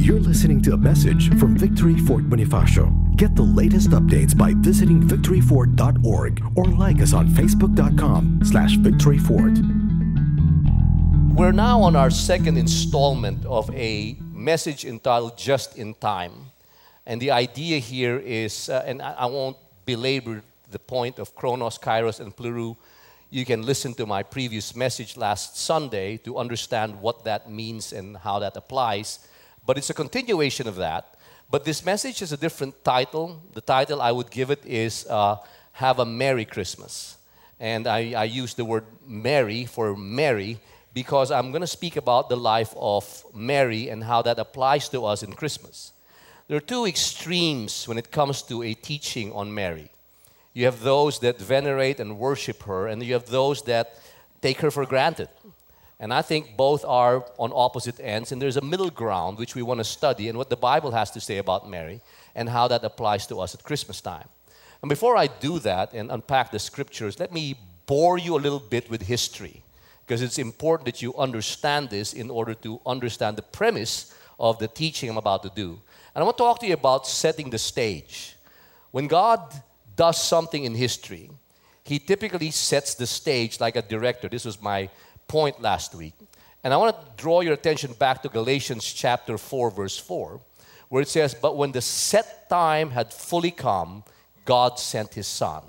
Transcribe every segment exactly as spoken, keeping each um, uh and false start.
You're listening to a message from Victory Fort Bonifacio. Get the latest updates by visiting victory fort dot org or like us on facebook dot com slash victory fort. We're now on our second installment of a message entitled Just in Time. And the idea here is, uh, and I, I won't belabor the point of Chronos, Kairos, and Pleru. You can listen to my previous message last Sunday to understand what that means and how that applies. But it's a continuation of that. But this message is a different title. The title I would give it is uh, Have a Merry Christmas. And I, I use the word Mary for Mary because I'm going to speak about the life of Mary and how that applies to us in Christmas. There are two extremes when it comes to a teaching on Mary. You have those that venerate and worship her, and you have those that take her for granted. And I think both are on opposite ends, and there's a middle ground which we want to study and what the Bible has to say about Mary and how that applies to us at Christmas time. And before I do that and unpack the scriptures, let me bore you a little bit with history because it's important that you understand this in order to understand the premise of the teaching I'm about to do. And I want to talk to you about setting the stage. When God does something in history, He typically sets the stage like a director. This was my point last week. And I want to draw your attention back to Galatians chapter four, verse four, where it says, "But when the set time had fully come, God sent His Son."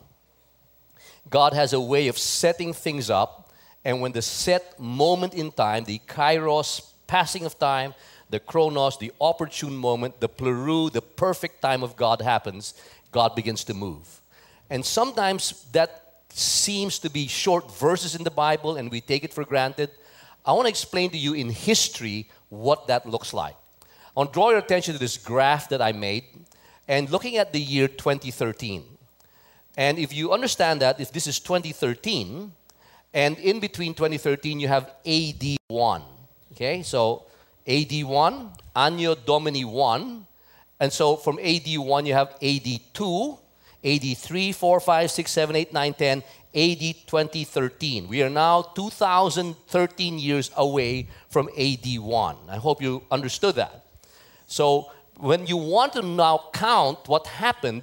God has a way of setting things up, and when the set moment in time, the kairos, passing of time, the chronos, the opportune moment, the pleru, the perfect time of God happens, God begins to move. And sometimes that seems to be short verses in the Bible and we take it for granted. I want to explain to you in history what that looks like. I want to draw your attention to this graph that I made and looking at the year twenty thirteen. And if you understand that, if this is twenty thirteen, and in between twenty thirteen you have A D one. Okay, so A D one, Anno Domini one, and so from A D one you have A D two, A D three, four, five, six, seven, eight, nine, ten, A D twenty thirteen. We are now two thousand thirteen years away from A D one. I hope you understood that. So when you want to now count what happened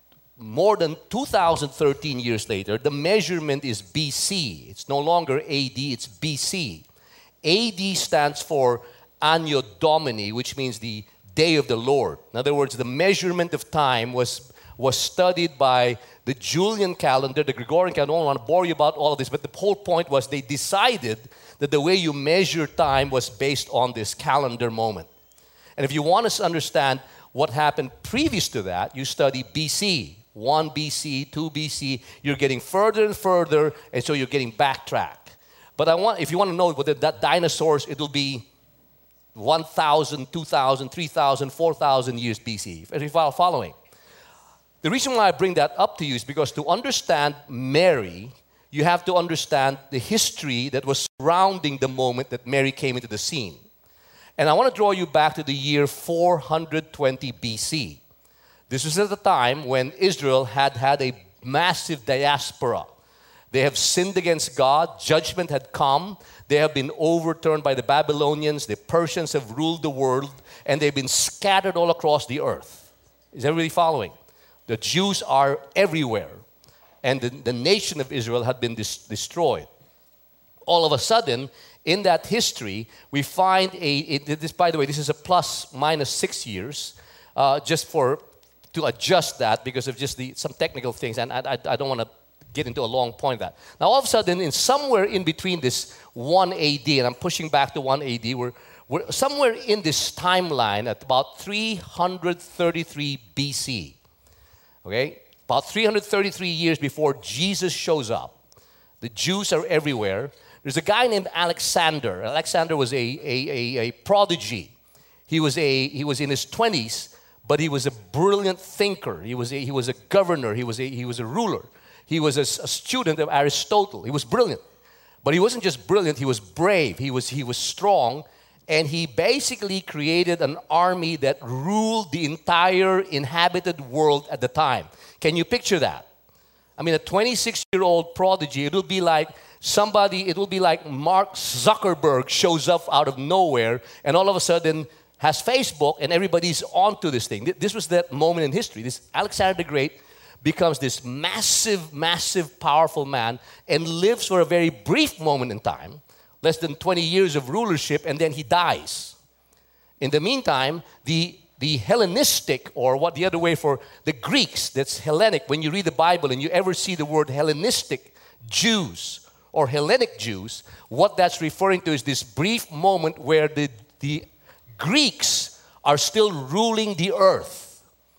more than two thousand thirteen years later, the measurement is B C. It's no longer A D, it's B C. A D stands for Anno Domini, which means the day of the Lord. In other words, the measurement of time was was studied by the Julian calendar, the Gregorian calendar. I don't want to bore you about all of this, but the whole point was they decided that the way you measure time was based on this calendar moment. And if you want to understand what happened previous to that, you study B C, one B C, two B C. You're getting further and further, and so you're getting backtrack. But I want, if you want to know what the, that dinosaurs, it'll be one thousand, two thousand, three thousand, four thousand years B C. If you're following. The reason why I bring that up to you is because to understand Mary, you have to understand the history that was surrounding the moment that Mary came into the scene. And I want to draw you back to the year four hundred twenty B C. This was at the time when Israel had had a massive diaspora. They have sinned against God. Judgment had come. They have been overturned by the Babylonians. The Persians have ruled the world. And they've been scattered all across the earth. Is everybody following? The Jews are everywhere. And the, the nation of Israel had been dis- destroyed. All of a sudden, in that history, we find a, it, this, by the way, this is a plus minus six years, uh, just for, to adjust that because of just the, some technical things. And I, I, I don't want to get into a long point of that. Now, all of a sudden, in somewhere in between this one A D, and I'm pushing back to one A D, we're, we're somewhere in this timeline at about three hundred thirty-three B C. Okay? About three hundred thirty-three years before Jesus shows up. The Jews are everywhere. There's a guy named Alexander. Alexander was a, a, a, a prodigy. He was, a, he was in his twenties, but he was a brilliant thinker. He was a, he was a governor. He was a, he was a ruler. He was a, a student of Aristotle. He was brilliant. But he wasn't just brilliant, he was brave. He was, he was strong. And he basically created an army that ruled the entire inhabited world at the time. Can you picture that? I mean, a twenty-six-year-old prodigy, it will be like somebody, it will be like Mark Zuckerberg shows up out of nowhere and all of a sudden has Facebook, and everybody's onto this thing. This was that moment in history. This Alexander the Great becomes this massive, massive, powerful man and lives for a very brief moment in time, less than twenty years of rulership, and then he dies. In the meantime, the, the Hellenistic, or what the other way for the Greeks, that's Hellenic, when you read the Bible and you ever see the word Hellenistic Jews or Hellenic Jews, what that's referring to is this brief moment where the, the Greeks are still ruling the earth.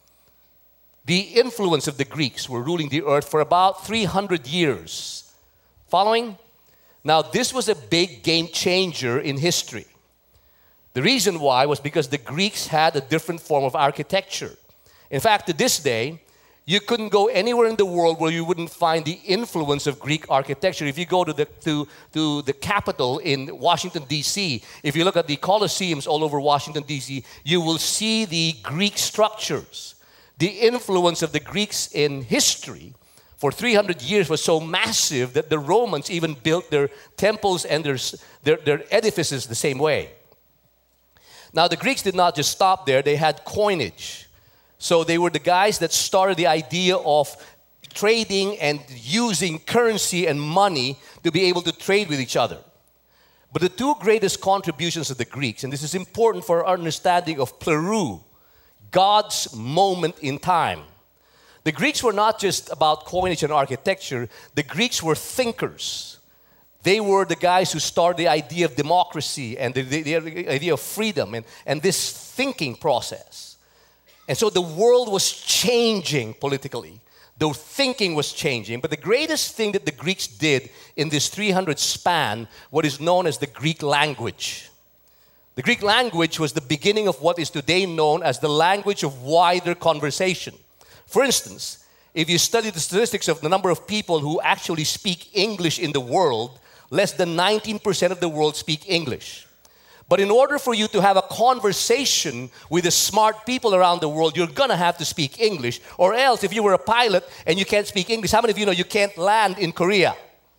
The influence of the Greeks were ruling the earth for about three hundred years. Following? Now, this was a big game changer in history. The reason why was because the Greeks had a different form of architecture. In fact, to this day, you couldn't go anywhere in the world where you wouldn't find the influence of Greek architecture. If you go to the, to, to the Capitol in Washington, D C, if you look at the Colosseums all over Washington, D C, you will see the Greek structures. The influence of the Greeks in history for three hundred years was so massive that the Romans even built their temples and their, their, their edifices the same way. Now, the Greeks did not just stop there. They had coinage. So they were the guys that started the idea of trading and using currency and money to be able to trade with each other. But the two greatest contributions of the Greeks, and this is important for our understanding of Pleroo, God's moment in time. The Greeks were not just about coinage and architecture. The Greeks were thinkers. They were the guys who started the idea of democracy and the, the, the idea of freedom and, and this thinking process. And so the world was changing politically. The thinking was changing. But the greatest thing that the Greeks did in this three hundred span, what is known as the Greek language. The Greek language was the beginning of what is today known as the language of wider conversation. For instance, if you study the statistics of the number of people who actually speak English in the world, less than nineteen percent of the world speak English. But in order for you to have a conversation with the smart people around the world, you're going to have to speak English. Or else, if you were a pilot and you can't speak English, how many of you know you can't land in Korea?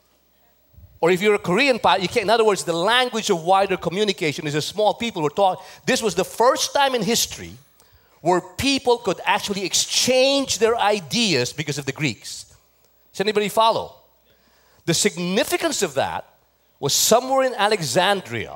Or if you're a Korean pilot, you can't. In other words, the language of wider communication is a small people were taught. This was the first time in history where people could actually exchange their ideas because of the Greeks. Does anybody follow? The significance of that was somewhere in Alexandria,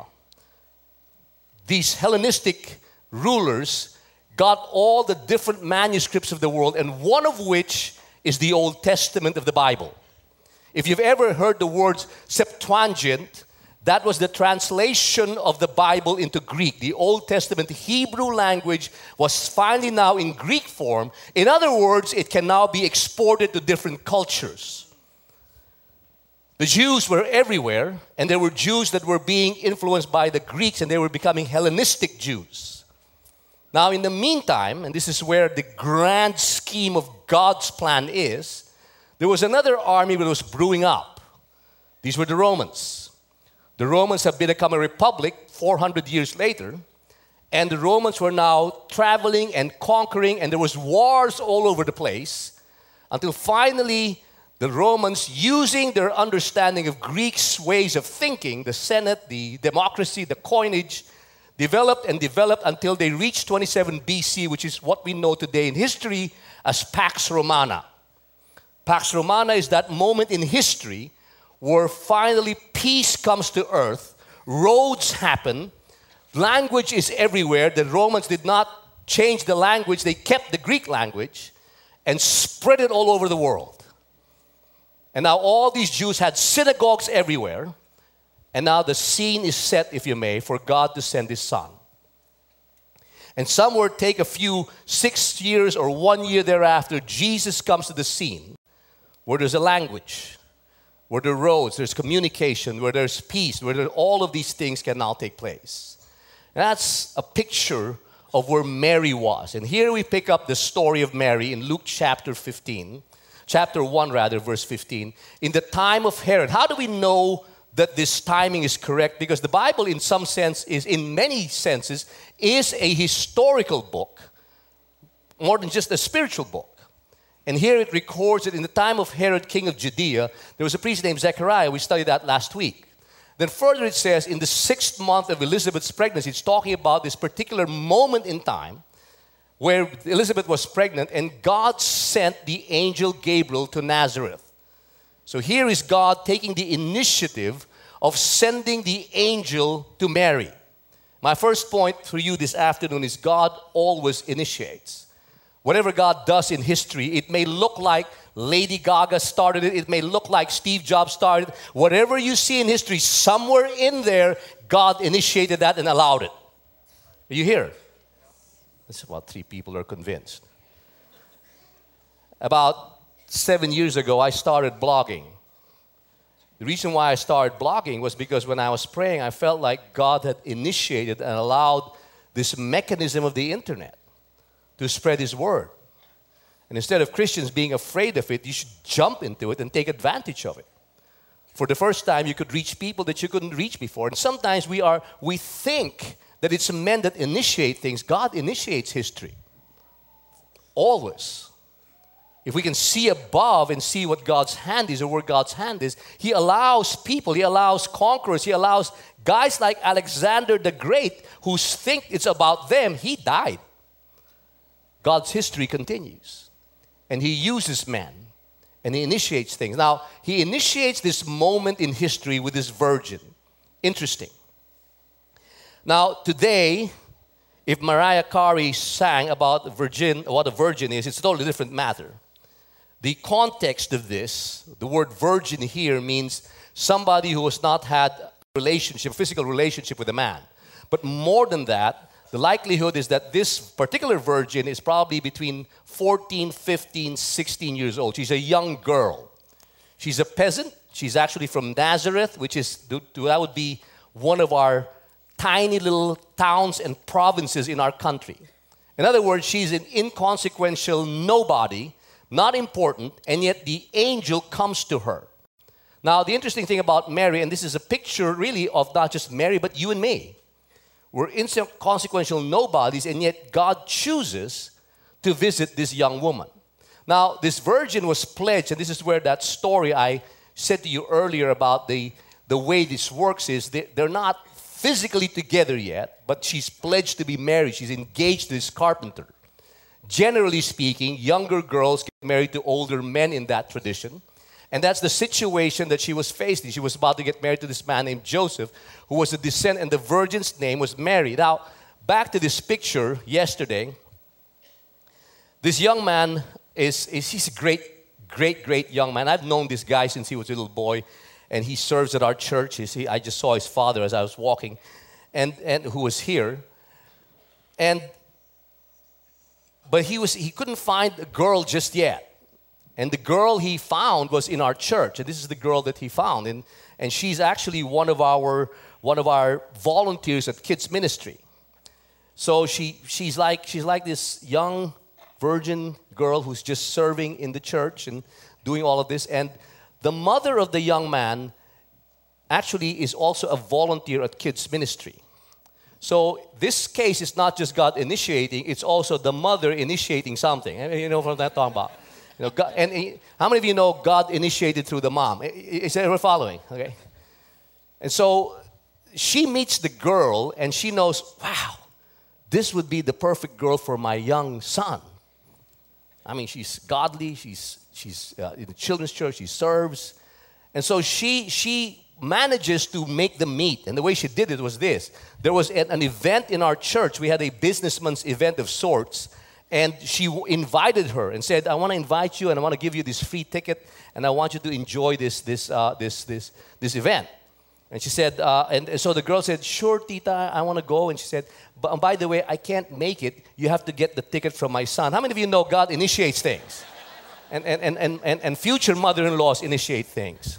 these Hellenistic rulers got all the different manuscripts of the world, and one of which is the Old Testament of the Bible. If you've ever heard the words Septuagint, that was the translation of the Bible into Greek. The Old Testament Hebrew language was finally now in Greek form. In other words, it can now be exported to different cultures. The Jews were everywhere, and there were Jews that were being influenced by the Greeks, and they were becoming Hellenistic Jews. Now, in the meantime, and this is where the grand scheme of God's plan is, there was another army that was brewing up. These were the Romans. The Romans have become a republic four hundred years later, and the Romans were now traveling and conquering, and there was wars all over the place, until finally the Romans, using their understanding of Greeks' ways of thinking, the Senate, the democracy, the coinage, developed and developed until they reached twenty-seven B C, which is what we know today in history as Pax Romana. Pax Romana is that moment in history where finally peace comes to earth, roads happen, language is everywhere. The Romans did not change the language, they kept the Greek language and spread it all over the world. And now all these Jews had synagogues everywhere. And now the scene is set, if you may, for God to send His Son. And somewhere take a few six years or one year thereafter, Jesus comes to the scene where there's a language, where there are roads, there's communication, where there's peace, where there, all of these things can now take place. And that's a picture of where Mary was. And here we pick up the story of Mary in Luke chapter fifteen. Chapter one, rather, verse fifteen. In the time of Herod. How do we know that this timing is correct? Because the Bible, in some sense, is, in many senses, is a historical book, more than just a spiritual book. And here it records that in the time of Herod, king of Judea, there was a priest named Zechariah. We studied that last week. Then further it says, in the sixth month of Elizabeth's pregnancy, it's talking about this particular moment in time where Elizabeth was pregnant, and God sent the angel Gabriel to Nazareth. So here is God taking the initiative of sending the angel to Mary. My first point for you this afternoon is God always initiates. Whatever God does in history, it may look like Lady Gaga started it, it may look like Steve Jobs started it. Whatever you see in history, somewhere in there, God initiated that and allowed it. Are you here? That's about three people are convinced. About seven years ago, I started blogging. The reason why I started blogging was because when I was praying, I felt like God had initiated and allowed this mechanism of the internet to spread His word. And instead of Christians being afraid of it, you should jump into it and take advantage of it. For the first time, you could reach people that you couldn't reach before. And sometimes we are, we think that it's men that initiate things. God initiates history. Always. If we can see above and see what God's hand is or where God's hand is, He allows people, He allows conquerors, He allows guys like Alexander the Great who think it's about them. He died. God's history continues. And He uses men. And He initiates things. Now, He initiates this moment in history with this virgin. Interesting. Now, today, if Mariah Carey sang about virgin, what a virgin is, it's a totally different matter. The context of this, the word virgin here means somebody who has not had a relationship, physical relationship with a man. But more than that, the likelihood is that this particular virgin is probably between fourteen, fifteen, sixteen years old. She's a young girl. She's a peasant. She's actually from Nazareth, which is, that would be one of our tiny little towns and provinces in our country. In other words, she's an inconsequential nobody, not important, and yet the angel comes to her. Now, the interesting thing about Mary, and this is a picture really of not just Mary, but you and me. We're inconsequential nobodies, and yet God chooses to visit this young woman. Now, this virgin was pledged, and this is where that story I said to you earlier about the, the way this works is they, they're not physically together yet, but she's pledged to be married. She's engaged to this carpenter. Generally speaking, younger girls get married to older men in that tradition. And that's the situation that she was facing. She was about to get married to this man named Joseph, who was a descendant, and the virgin's name was Mary. Now, back to this picture yesterday. This young man is, is he's a great, great, great young man. I've known this guy since he was a little boy, and he serves at our church. He, I just saw his father as I was walking, and, and who was here. And but he was he couldn't find a girl just yet. And the girl he found was in our church. And this is the girl that he found. And, and she's actually one of our one of our volunteers at Kids Ministry. So she she's like she's like this young virgin girl who's just serving in the church and doing all of this. And the mother of the young man actually is also a volunteer at Kids Ministry. So this case is not just God initiating, it's also the mother initiating something. You know what I'm talking about? You know, God, and he, how many of you know God initiated through the mom? Is that we're following? Okay. And so she meets the girl and she knows, wow, this would be the perfect girl for my young son. I mean, she's godly. She's she's uh, in the children's church. She serves, and so she she manages to make them meet. And the way she did it was this: there was an, an event in our church. We had a businessman's event of sorts. And she invited her and said, I want to invite you and I want to give you this free ticket and I want you to enjoy this this uh, this this this event. And she said, uh, and, and so the girl said, sure, Tita, I want to go. And she said, but by the way, I can't make it. You have to get the ticket from my son. How many of you know God initiates things? And, and, and, and, and, and future mother-in-laws initiate things.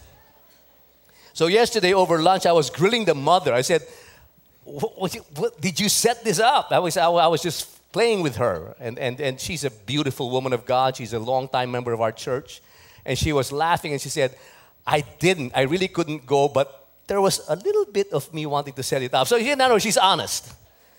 So yesterday over lunch, I was grilling the mother. I said, what, what, what, did you set this up? I was, I, I was just playing with her, and, and, and she's a beautiful woman of God. She's a longtime member of our church, and she was laughing, and she said, I didn't, I really couldn't go, but there was a little bit of me wanting to set it up. So you know, she's honest.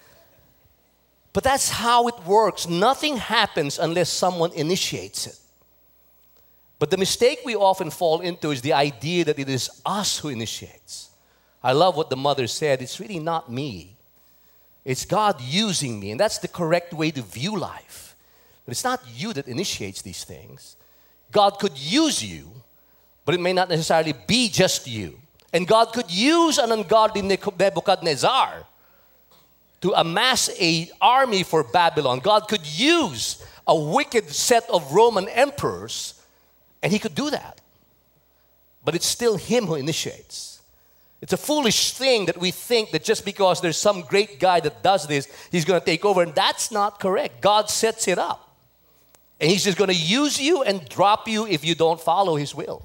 But that's how it works. Nothing happens unless someone initiates it. But the mistake we often fall into is the idea that it is us who initiates. I love what the mother said. It's really not me. It's God using me. And that's the correct way to view life. But it's not you that initiates these things. God could use you, but it may not necessarily be just you. And God could use an ungodly Nebuchadnezzar to amass an army for Babylon. God could use a wicked set of Roman emperors, and He could do that. But it's still Him who initiates. It's a foolish thing that we think that just because there's some great guy that does this, He's going to take over. And that's not correct. God sets it up. And He's just going to use you and drop you if you don't follow His will.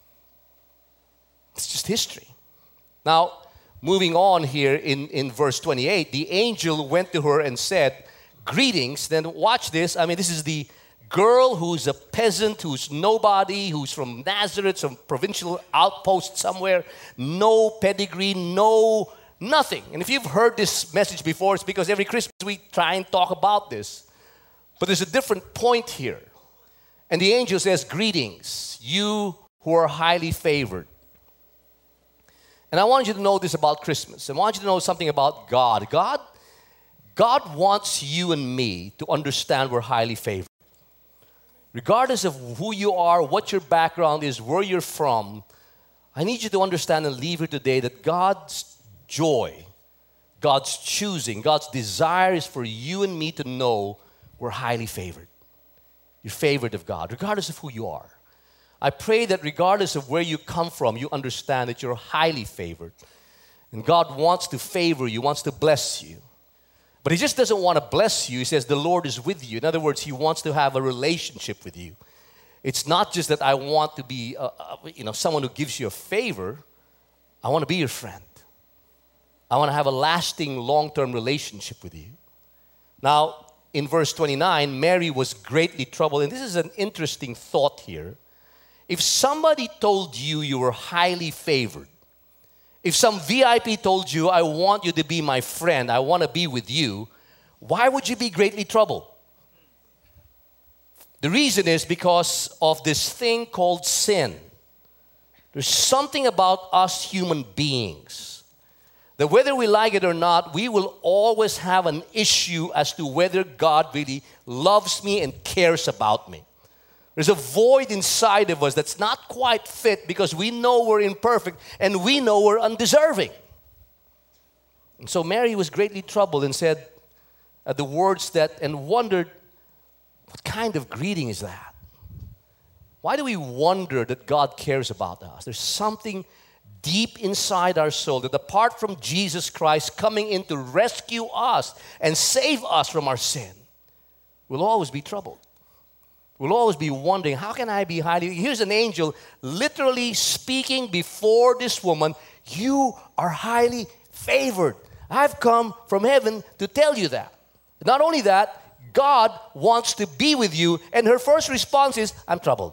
It's just history. Now, moving on here in, in verse twenty-eight, the angel went to her and said, greetings. Then watch this. I mean, this is the girl who's a peasant, who's nobody, who's from Nazareth, some provincial outpost somewhere, no pedigree, no nothing. And if you've heard this message before, it's because every Christmas we try and talk about this. But there's a different point here. And the angel says, greetings, you who are highly favored. And I want you to know this about Christmas. I want you to know something about God. God, God wants you and me to understand we're highly favored. Regardless of who you are, what your background is, where you're from, I need you to understand and leave here today that God's joy, God's choosing, God's desire is for you and me to know we're highly favored. You're favored of God, regardless of who you are. I pray that regardless of where you come from, you understand that you're highly favored. And God wants to favor you, wants to bless you. But He just doesn't want to bless you. He says the Lord is with you. In other words, He wants to have a relationship with you. It's not just that I want to be uh, uh, you know, someone who gives you a favor. I want to be your friend. I want to have a lasting, long-term relationship with you. Now, in verse twenty-nine, Mary was greatly troubled. And this is an interesting thought here. If somebody told you you were highly favored, if some V I P told you, I want you to be my friend, I want to be with you, why would you be greatly troubled? The reason is because of this thing called sin. There's something about us human beings that whether we like it or not, we will always have an issue as to whether God really loves me and cares about me. There's a void inside of us that's not quite fit because we know we're imperfect and we know we're undeserving. And so Mary was greatly troubled and said uh, the words that, and wondered, what kind of greeting is that? Why do we wonder that God cares about us? There's something deep inside our soul that apart from Jesus Christ coming in to rescue us and save us from our sin, we'll always be troubled. We'll always be wondering, how can I be highly... Here's an angel literally speaking before this woman, you are highly favored. I've come from heaven to tell you that. Not only that, God wants to be with you. And her first response is, I'm troubled.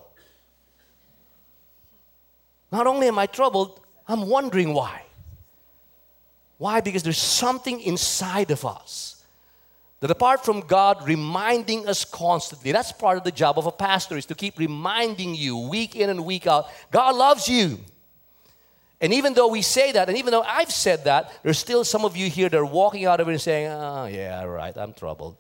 Not only am I troubled, I'm wondering why. Why? Because there's something inside of us that apart from God reminding us constantly, that's part of the job of a pastor, is to keep reminding you week in and week out, God loves you. And even though we say that, and even though I've said that, there's still some of you here that are walking out of it and saying, oh, yeah, right, I'm troubled.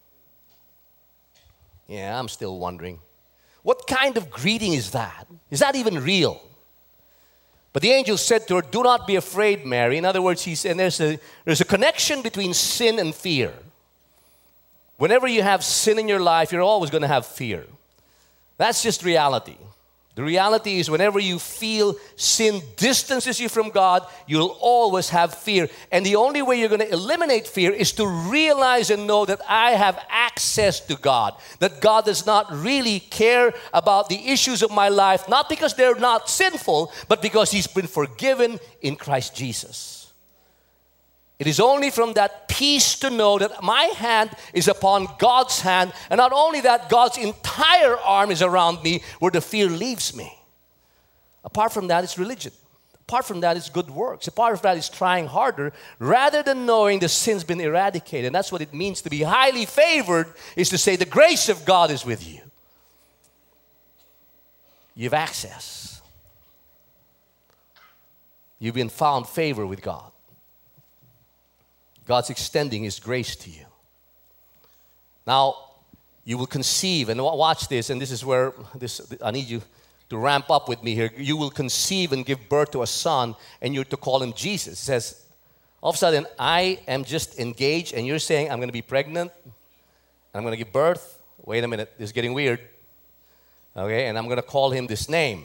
Yeah, I'm still wondering. What kind of greeting is that? Is that even real? But the angel said to her, do not be afraid, Mary. In other words, he said, there's a, there's a connection between sin and fear. Whenever you have sin in your life, you're always going to have fear. That's just reality. The reality is whenever you feel sin distances you from God, you'll always have fear. And the only way you're going to eliminate fear is to realize and know that I have access to God. That God does not really care about the issues of my life, not because they're not sinful, but because He's been forgiven in Christ Jesus. It is only from that peace to know that my hand is upon God's hand, and not only that, God's entire arm is around me where the fear leaves me. Apart from that, it's religion. Apart from that, it's good works. Apart from that, it's trying harder rather than knowing the sin's been eradicated. And that's what it means to be highly favored, is to say the grace of God is with you. You have access. You've been found favor with God. God's extending His grace to you. Now, you will conceive, and watch this, and this is where this I need you to ramp up with me here. You will conceive and give birth to a son, and you're to call him Jesus. It says, all of a sudden, I am just engaged, and you're saying, I'm going to be pregnant, and I'm going to give birth. Wait a minute, this is getting weird. Okay, and I'm going to call him this name.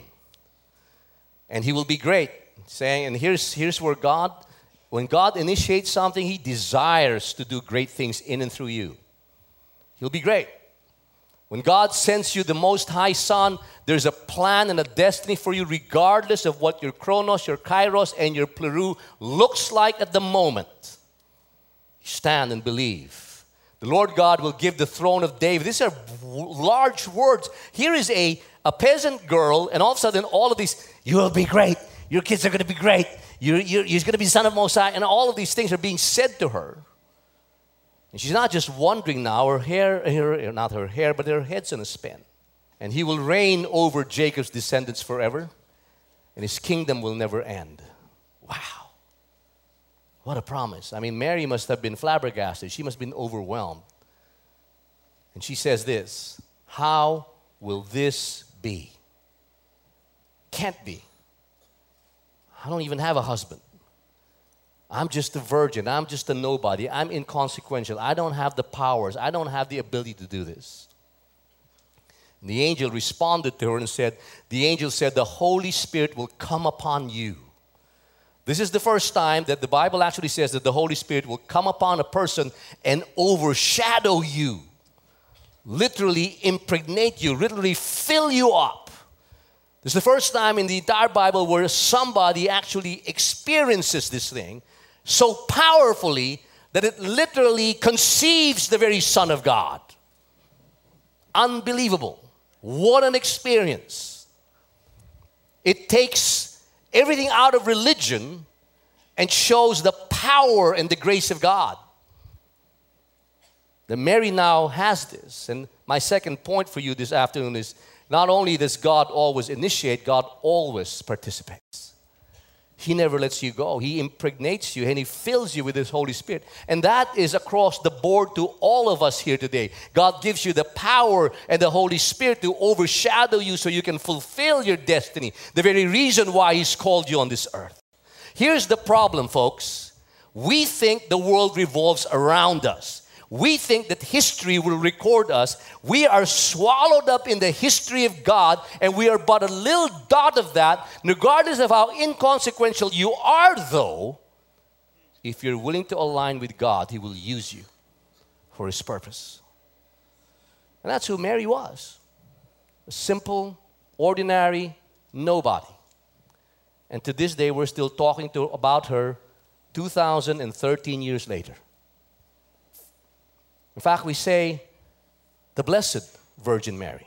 And he will be great. Saying, and here's, here's where God, when God initiates something, He desires to do great things in and through you. He'll be great. When God sends you the Most High Son, there's a plan and a destiny for you regardless of what your chronos, your kairos, and your pleru looks like at the moment. Stand and believe. The Lord God will give the throne of David. These are large words. Here is a, a peasant girl, and all of a sudden, all of these, you will be great. Your kids are going to be great. You're, you're, you're going to be the son of Mosiah. And all of these things are being said to her. And she's not just wondering now, her hair, her, not her hair, but her head's in a spin. And He will reign over Jacob's descendants forever, and His kingdom will never end. Wow. What a promise. I mean, Mary must have been flabbergasted. She must have been overwhelmed. And she says this, how will this be? Can't be. I don't even have a husband. I'm just a virgin. I'm just a nobody. I'm inconsequential. I don't have the powers. I don't have the ability to do this. And the angel responded to her and said, the angel said, the Holy Spirit will come upon you. This is the first time that the Bible actually says that the Holy Spirit will come upon a person and overshadow you. Literally impregnate you, literally fill you up. This is the first time in the entire Bible where somebody actually experiences this thing so powerfully that it literally conceives the very Son of God. Unbelievable. What an experience. It takes everything out of religion and shows the power and the grace of God. That Mary now has this. And my second point for you this afternoon is, not only does God always initiate, God always participates. He never lets you go. He impregnates you and He fills you with His Holy Spirit. And that is across the board to all of us here today. God gives you the power and the Holy Spirit to overshadow you so you can fulfill your destiny. The very reason why He's called you on this earth. Here's the problem, folks. We think the world revolves around us. We think that history will record us. We are swallowed up in the history of God, and we are but a little dot of that. Regardless of how inconsequential you are, though, if you're willing to align with God, He will use you for His purpose. And that's who Mary was. A simple, ordinary nobody. And to this day, we're still talking to, about her two thousand thirteen years later. In fact, we say the Blessed Virgin Mary.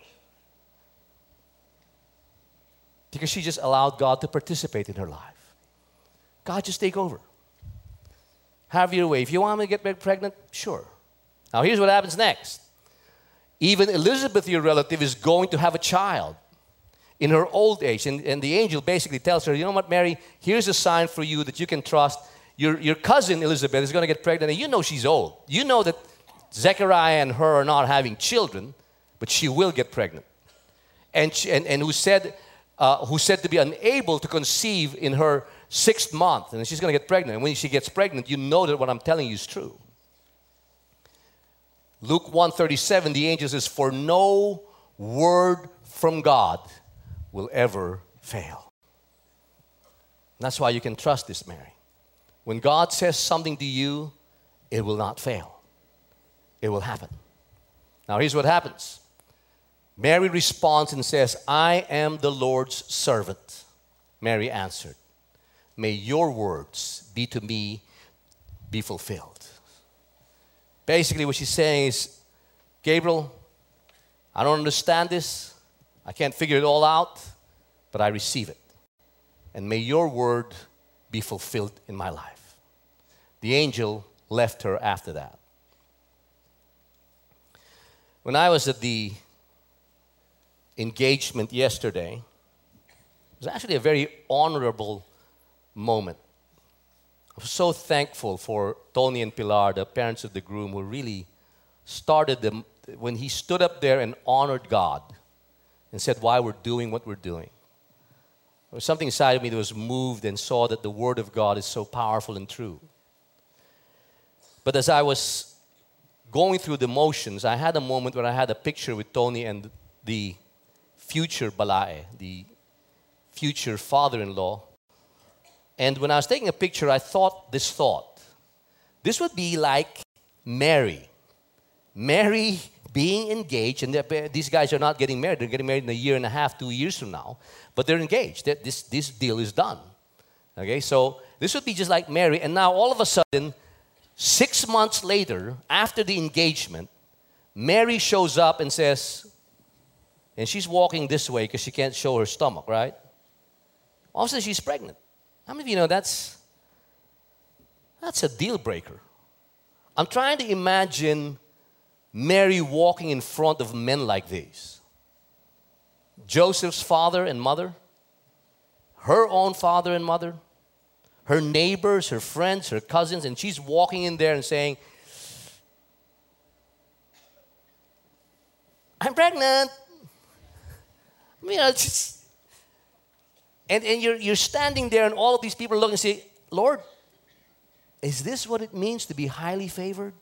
Because she just allowed God to participate in her life. God, just take over. Have your way. If you want me to get pregnant, sure. Now here's what happens next. Even Elizabeth, your relative, is going to have a child in her old age. And, and the angel basically tells her, you know what, Mary, here's a sign for you that you can trust. Your, your cousin Elizabeth is going to get pregnant, and you know she's old. You know that Zechariah and her are not having children, but she will get pregnant. And, she, and, and who said uh, who said to be unable to conceive in her sixth month. And she's going to get pregnant. And when she gets pregnant, you know that what I'm telling you is true. Luke one thirty-seven, the angel says, for no word from God will ever fail. And that's why you can trust this, Mary. When God says something to you, it will not fail. It will happen. Now here's what happens. Mary responds and says, I am the Lord's servant. Mary answered, may your words be to me be fulfilled. Basically what she's saying is, Gabriel, I don't understand this. I can't figure it all out, but I receive it. And may your word be fulfilled in my life. The angel left her after that. When I was at the engagement yesterday, it was actually a very honorable moment. I'm so thankful for Tony and Pilar, the parents of the groom, who really started them when he stood up there and honored God and said why we're doing what we're doing. There was something inside of me that was moved and saw that the Word of God is so powerful and true. But as I was going through the motions, I had a moment where I had a picture with Tony and the future Balae, the future father-in-law. And when I was taking a picture, I thought this thought. This would be like Mary. Mary being engaged, and these guys are not getting married. They're getting married in a year and a half, two years from now. But they're engaged. This, this deal is done. Okay, so this would be just like Mary. And now all of a sudden, six months later, after the engagement, Mary shows up and says, and she's walking this way because she can't show her stomach, right? All of a sudden, she's pregnant. How many of you know that's, that's a deal breaker? I'm trying to imagine Mary walking in front of men like these. Joseph's father and mother, her own father and mother, her neighbors, her friends, her cousins, and she's walking in there and saying, I'm pregnant. I mean, it's just, and, and you're, you're standing there and all of these people look and say, Lord, is this what it means to be highly favored?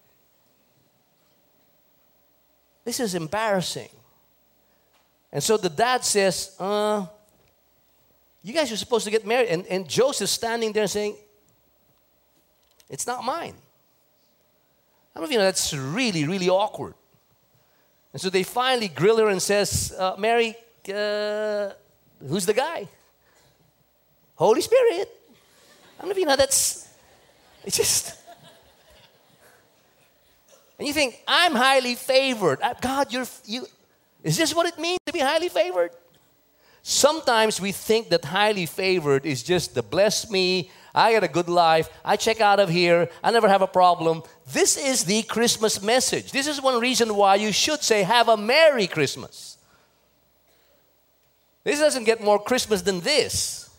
This is embarrassing. And so the dad says, uh, you guys are supposed to get married. And, and Joseph's standing there saying, it's not mine. I don't know if you know, that's really, really awkward. And so they finally grill her and says, uh, Mary, uh, who's the guy? Holy Spirit. I don't know if you know, that's, it's just... And you think, I'm highly favored. God, you're, you, is this what it means to be highly favored? Sometimes we think that highly favored is just the bless me, I got a good life, I check out of here, I never have a problem. This is the Christmas message. This is one reason why you should say, have a Merry Christmas. This doesn't get more Christmas than this.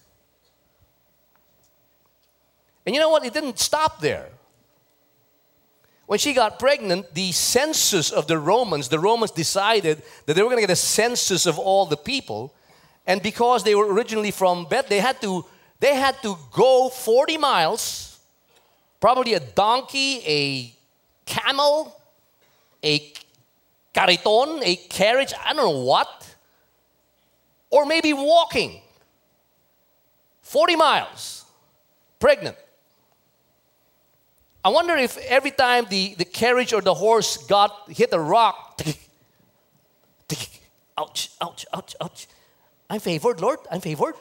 And you know what? It didn't stop there. When she got pregnant, the census of the Romans, the Romans decided that they were going to get a census of all the people. And because they were originally from Beth, they had to, they had to go forty miles, probably a donkey, a camel, a cariton, a carriage, I don't know what, or maybe walking. forty miles, pregnant. I wonder if every time the, the carriage or the horse got hit a rock, ouch, ouch, ouch, ouch. I'm favored, Lord, I'm favored.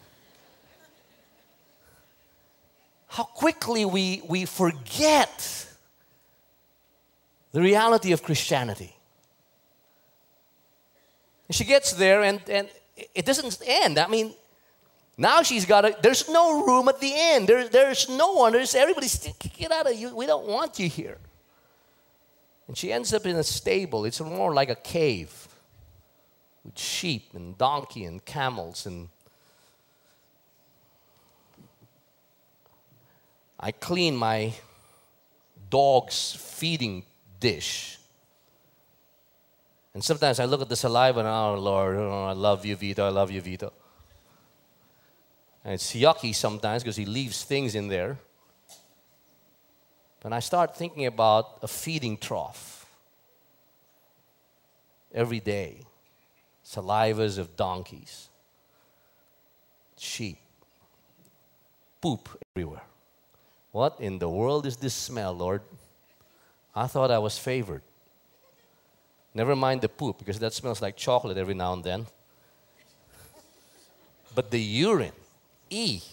How quickly we, we forget the reality of Christianity. And she gets there and, and it doesn't end. I mean, now she's got a, there's no room at the end. There, there's no one. There's everybody's, get out of you. We don't want you here. And she ends up in a stable. It's more like a cave with sheep and donkey and camels. And I clean my dog's feeding dish. And sometimes I look at the saliva and, oh, Lord, oh, I love you, Vito. I love you, Vito. And it's yucky sometimes because he leaves things in there. But I start thinking about a feeding trough every day. Salivas of donkeys, sheep, poop everywhere. What in the world is this smell, Lord? I thought I was favored. Never mind the poop, because that smells like chocolate every now and then. But the urine, E.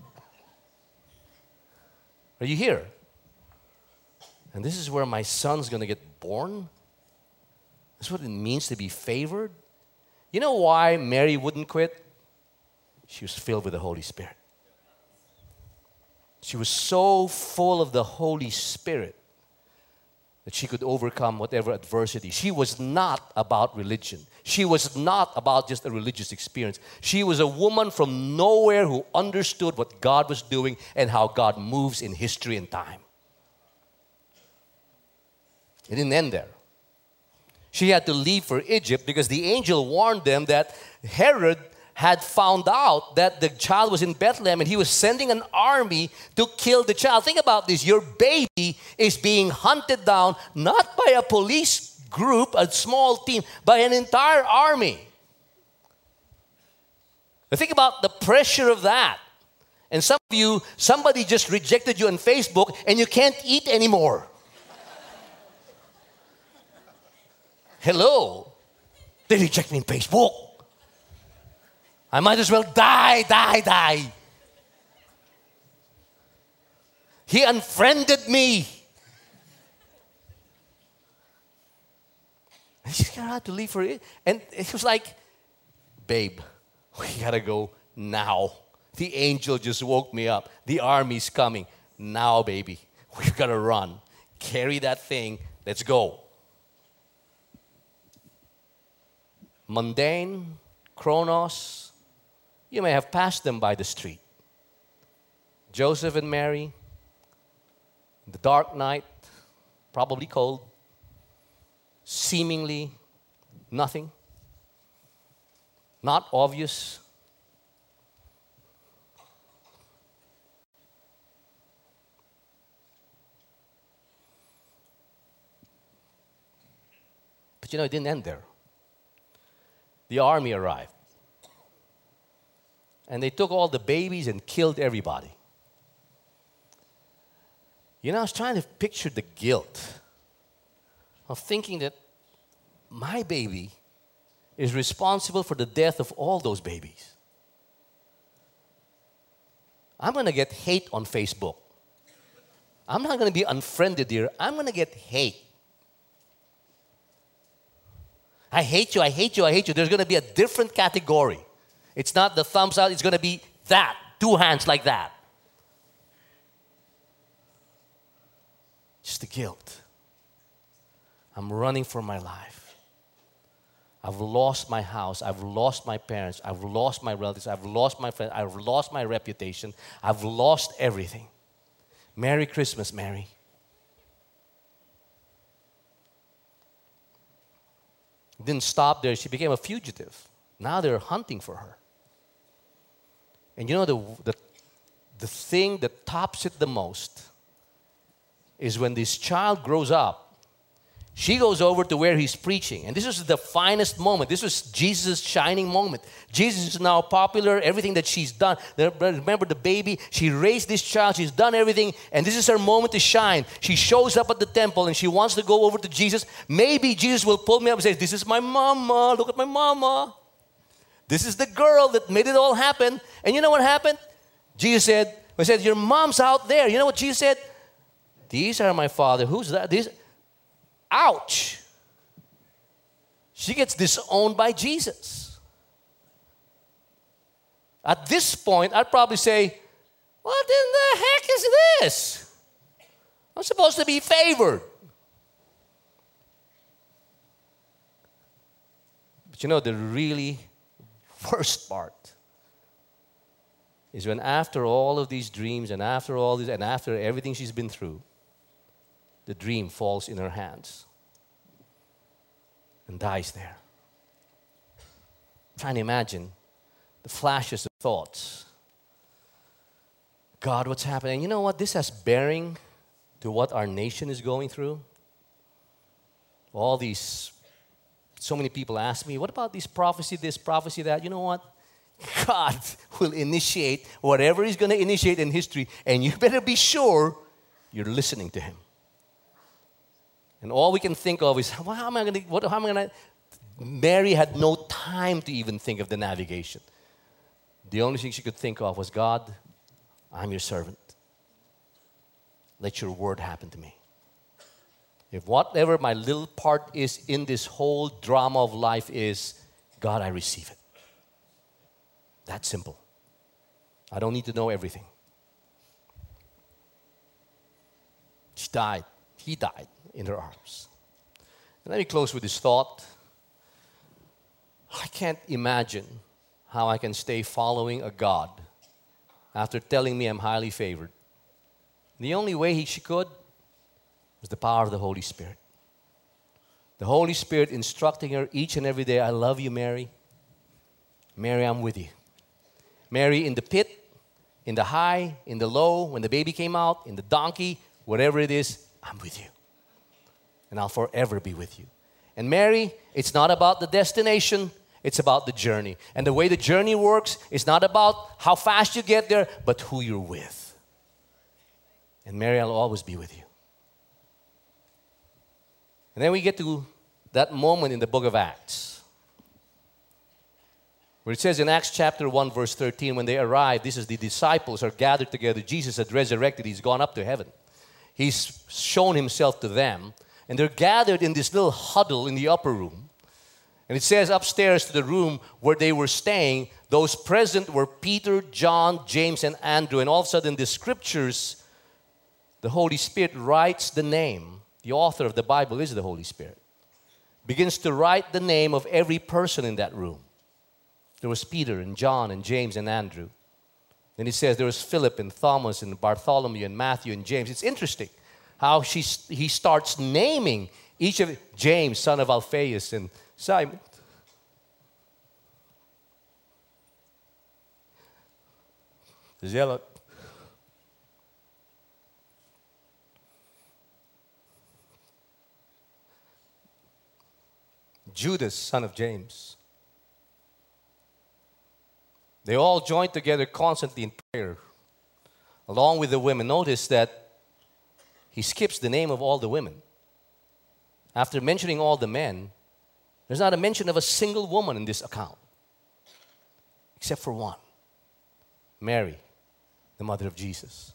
Are you here? And this is where my son's going to get born? That's what it means to be favored? You know why Mary wouldn't quit? She was filled with the Holy Spirit. She was so full of the Holy Spirit that she could overcome whatever adversity. She was not about religion. She was not about just a religious experience. She was a woman from nowhere who understood what God was doing and how God moves in history and time. It didn't end there. She had to leave for Egypt because the angel warned them that Herod had found out that the child was in Bethlehem and he was sending an army to kill the child. Think about this. Your baby is being hunted down not by a police group, a small team, by an entire army. Now think about the pressure of that. And some of you, somebody just rejected you on Facebook and you can't eat anymore. Hello? They reject me on Facebook. I might as well die, die, die. He unfriended me. And she had to leave for it. And it was like, babe, we gotta go now. The angel just woke me up. The army's coming. Now, baby, we've gotta run. Carry that thing. Let's go. Mundane, chronos, you may have passed them by the street. Joseph and Mary, in the dark night, probably cold, seemingly nothing, not obvious. But you know, it didn't end there. The army arrived. And they took all the babies and killed everybody. You know, I was trying to picture the guilt of thinking that my baby is responsible for the death of all those babies. I'm going to get hate on Facebook. I'm not going to be unfriended here. I'm going to get hate. I hate you, I hate you, I hate you. There's going to be a different category. It's not the thumbs out, it's going to be that. Two hands like that. Just the guilt. I'm running for my life. I've lost my house. I've lost my parents. I've lost my relatives. I've lost my friends. I've lost my reputation. I've lost everything. Merry Christmas, Mary. Didn't stop there. She became a fugitive. Now they're hunting for her. And you know, the, the, the thing that tops it the most is when this child grows up, she goes over to where he's preaching. And this was the finest moment. This was Jesus' shining moment. Jesus is now popular, everything that she's done. Remember the baby? She raised this child. She's done everything. And this is her moment to shine. She shows up at the temple and she wants to go over to Jesus. Maybe Jesus will pull me up and say, this is my mama. Look at my mama. This is the girl that made it all happen. And you know what happened? Jesus said, I said, your mom's out there. You know what Jesus said? These are my father. Who's that? These. Ouch. She gets disowned by Jesus. At this point, I'd probably say, what in the heck is this? I'm supposed to be favored. But you know, the really worst part is when after all of these dreams and after all this and after everything she's been through, the dream falls in her hands and dies there. I'm trying to imagine the flashes of thoughts. God, what's happening? You know what? This has bearing to what our nation is going through. All these, so many people ask me, what about this prophecy, this prophecy, that? You know what? God will initiate whatever He's going to initiate in history, and you better be sure you're listening to Him. And all we can think of is, well, how am I going to, what, how am I going to, Mary had no time to even think of the navigation. The only thing she could think of was, God, I'm your servant. Let your word happen to me. If whatever my little part is in this whole drama of life is, God, I receive it. That simple. I don't need to know everything. She died. He died. in her arms. And let me close with this thought. I can't imagine how I can stay following a God after telling me I'm highly favored. The only way he, she could was the power of the Holy Spirit. The Holy Spirit instructing her each and every day, I love you, Mary. Mary, I'm with you. Mary, in the pit, in the high, in the low, when the baby came out, in the donkey, whatever it is, I'm with you. And I'll forever be with you. And Mary, it's not about the destination, it's about the journey. And the way the journey works is not about how fast you get there, but who you're with. And Mary, I'll always be with you. And then we get to that moment in the book of Acts, where it says in Acts chapter one, verse thirteen, when they arrived, this is the disciples are gathered together. Jesus had resurrected. He's gone up to heaven. He's shown himself to them. And they're gathered in this little huddle in the upper room. And it says upstairs to the room where they were staying, those present were Peter, John, James, and Andrew. And all of a sudden, the scriptures, the Holy Spirit writes the name. The author of the Bible is the Holy Spirit. Begins to write the name of every person in that room. There was Peter and John and James and Andrew. Then he says there was Philip and Thomas and Bartholomew and Matthew and James. It's interesting how she, he starts naming each of it. James, son of Alphaeus, and Simon. The zealot. Judas, son of James. They all joined together constantly in prayer, along with the women. Notice that he skips the name of all the women. After mentioning all the men, there's not a mention of a single woman in this account, except for one, Mary, the mother of Jesus.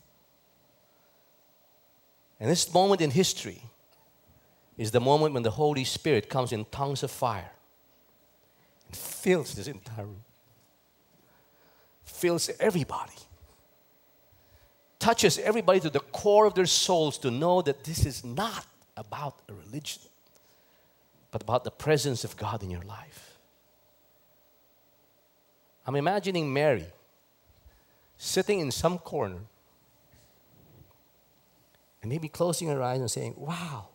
And this moment in history is the moment when the Holy Spirit comes in tongues of fire and fills this entire room. Fills everybody. Touches everybody to the core of their souls to know that this is not about a religion, but about the presence of God in your life. I'm imagining Mary sitting in some corner and maybe closing her eyes and saying, wow,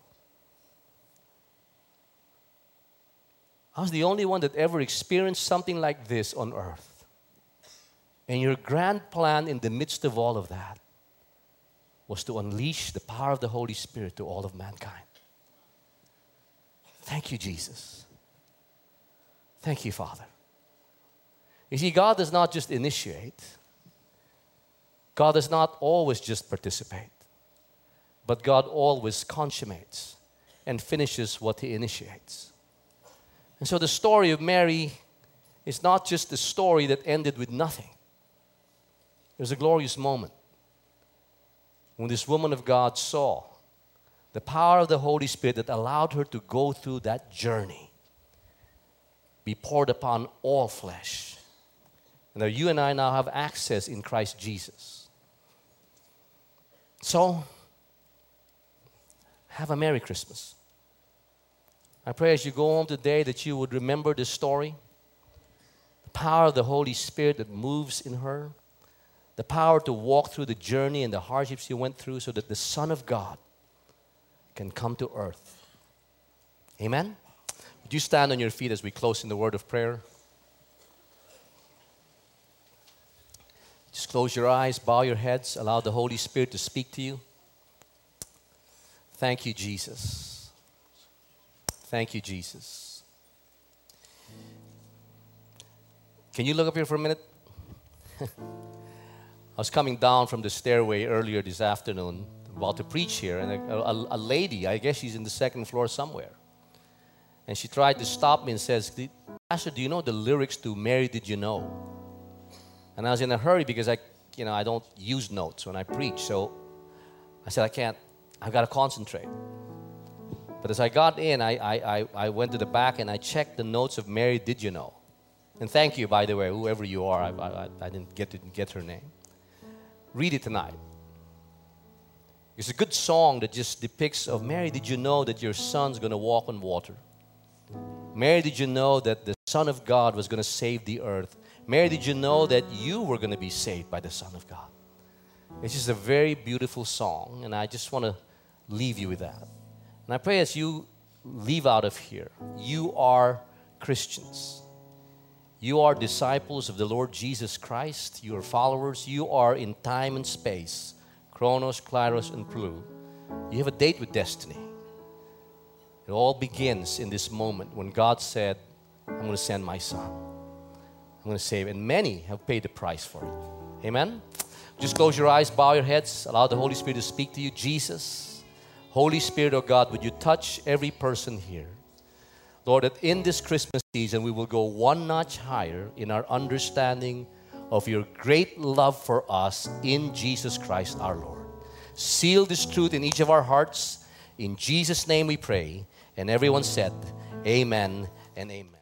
I was the only one that ever experienced something like this on earth. And your grand plan in the midst of all of that was to unleash the power of the Holy Spirit to all of mankind. Thank you, Jesus. Thank you, Father. You see, God does not just initiate. God does not always just participate. But God always consummates and finishes what He initiates. And so the story of Mary is not just a story that ended with nothing. There's a glorious moment when this woman of God saw the power of the Holy Spirit that allowed her to go through that journey be poured upon all flesh. And that you and I now have access in Christ Jesus. So, have a Merry Christmas. I pray as you go home today that you would remember this story, the power of the Holy Spirit that moves in her, the power to walk through the journey and the hardships you went through so that the Son of God can come to earth. Amen? Would you stand on your feet as we close in the word of prayer? Just close your eyes, bow your heads, allow the Holy Spirit to speak to you. Thank you, Jesus. Thank you, Jesus. Can you look up here for a minute? I was coming down from the stairway earlier this afternoon, about to preach here, and a, a, a lady, I guess she's in the second floor somewhere, and she tried to stop me and says, Pastor, do you know the lyrics to Mary Did You Know? And I was in a hurry because I, you know, I don't use notes when I preach, so I said, I can't, I've got to concentrate. But as I got in, I, I, I went to the back and I checked the notes of Mary Did You Know? And thank you, by the way, whoever you are. I, I, I didn't get to get her name. Read it tonight. It's a good song that just depicts of, Mary, did you know that your son's going to walk on water? Mary, did you know that the Son of God was going to save the earth? Mary, did you know that you were going to be saved by the Son of God? It's just a very beautiful song, and I just want to leave you with that. And I pray as you leave out of here, you are Christians. You are disciples of the Lord Jesus Christ. You are followers. You are in time and space, Chronos, Kairos, and Plu. You have a date with destiny. It all begins in this moment when God said, I'm going to send my son. I'm going to save. And many have paid the price for it. Amen? Just close your eyes, bow your heads, allow the Holy Spirit to speak to you. Jesus, Holy Spirit of God, would you touch every person here? Lord, that in this Christmas season, we will go one notch higher in our understanding of your great love for us in Jesus Christ our Lord. Seal this truth in each of our hearts. In Jesus' name we pray. And everyone said, amen and amen.